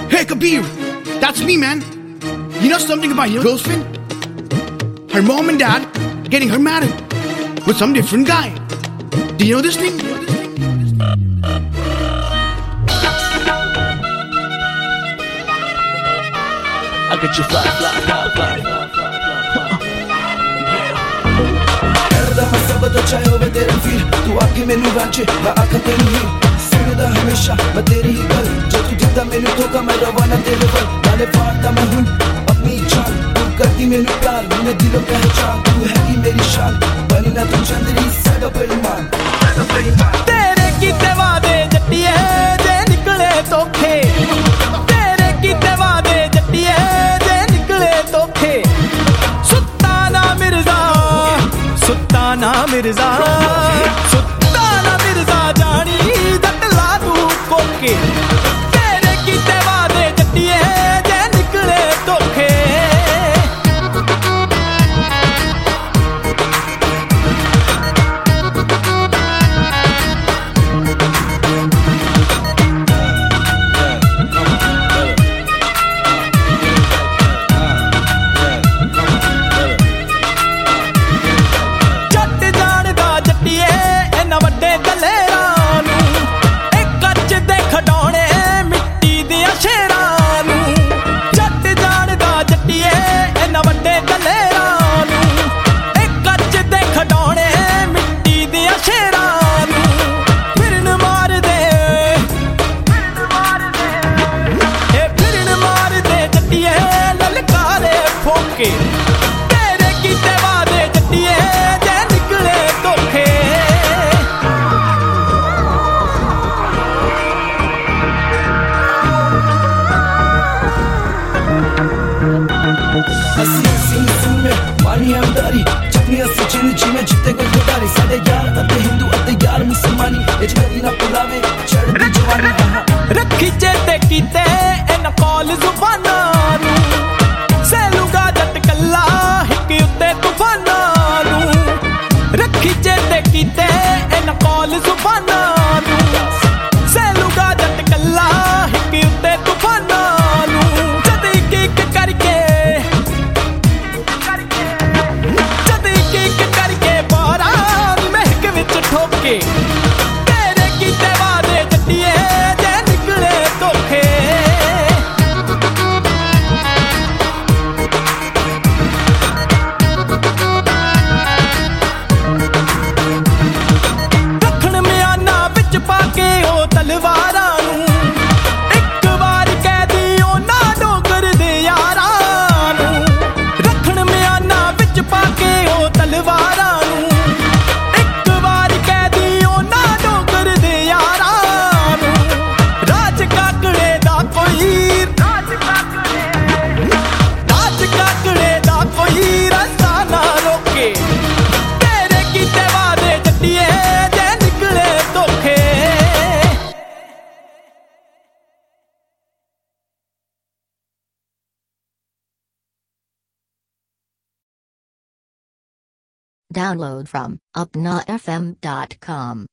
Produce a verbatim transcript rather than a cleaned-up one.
Hey Kabir, that's me, man. You know something about your girlfriend? Her mom and dad getting her married with some different guy. Do you know this thing? I get you fly, fly, fly, fly. तो चाहे होवे तेरा feel तू आके मैनू रांचे मैं आखा तेरी ही सुनदा हमेशा मैं तेरी ही गल जो तू दिखदा मैनू धोखा मैं रवाना तेरे वल नाले फाड़दा मैं हूं अपनी जान तू करती मैनू प्यार मैंने दिलों पहचान तू है ही मेरी शान बनी ना तू चंदरी साडा बेईमान तेरे कीते वादे जट्टिए जे निकले धोखे तेरे कीते वादे जट्टिए जे निकले धोखे सुल्ताना मिर्जा सुल्ताना मिर्जा सुल्ताना मिर्जा जानी जट ला तू कोके तेरे कीते वादे जट्टिए जे निकले धोखे तेरे कीते वादे जट्टिए जे निकले धोखे हसी हसी सुन में मानी हमदारी जितनी हसी जिन जी में जिते कोई खुदारी साडे यार अते हिंदू अते यार मुसलमानी ए जगदी ना पुलावे चढ़दी जवानी रखी चेते कीते इन कॉल जुबाना नू सैलूगा जट कल्ला हिक उत्ते तूफाना नू रखी चेते कीते इन कॉल जुबाना नू सैलूगा जट कल्ला हिक उत्ते तूफाना नू जद एक एक करके जद एक एक करके बारां महक विच ठोके तेरे कीते वादे जट्टिए जे निकले धोखे तलवारां नू एक बार कह दी ओना डोगर दे यारां नू रखण म्याना विच पाके ओ तलवारां नू एक बार कह दी ओना डोगर दे यारां नू राज काकड़े दा कोई राज काकड़े राज काकड़े दा कोई रस्ता ना रोके तेरे कीते वादे जट्टिए जे निकले धोखे Download from upnotfm dot com.